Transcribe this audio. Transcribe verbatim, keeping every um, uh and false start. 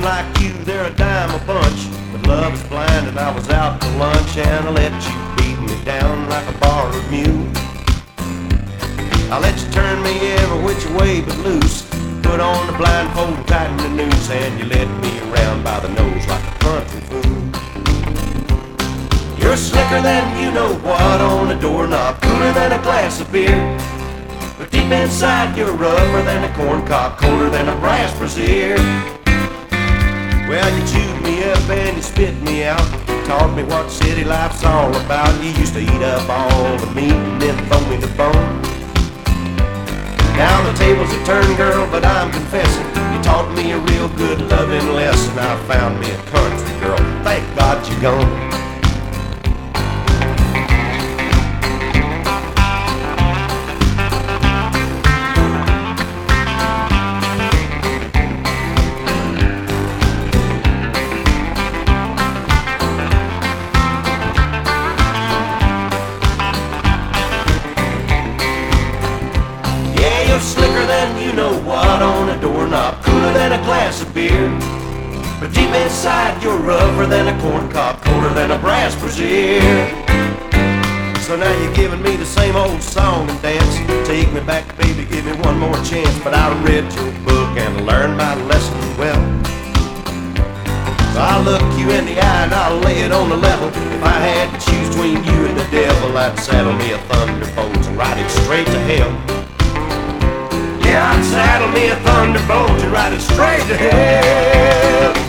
like you, they're a dime a bunch. But love is blind and I was out to lunch, and I let you beat me down like a borrowed mule. I let you turn me every which way but loose. Put on the blindfold and tighten the noose, and you led me around by the nose like a country fool. You're slicker than you know what on a doorknob, cooler than a glass of beer. But deep inside you're rougher than a corn cob, colder than a brass brazier. Well, you chewed me up and you spit me out, taught me what city life's all about. You used to eat up all the meat and then throw me the bone. Now the tables have turned, girl, but I'm confessing, you taught me a real good loving lesson. I found me a country girl, thank God you're gone. Slicker than you know what on a doorknob, cooler than a glass of beer. But deep inside you're rougher than a corn cob, colder than a brass brazier. So now you're giving me the same old song and dance. Take me back, baby, give me one more chance. But I read your book and learned my lesson well. So I'll look you in the eye and I'll lay it on the level. If I had to choose between you and the devil, I'd saddle me a thunderbolt and ride it straight to hell. Yeah, I'd saddle me a thunderbolt and ride it straight to hell.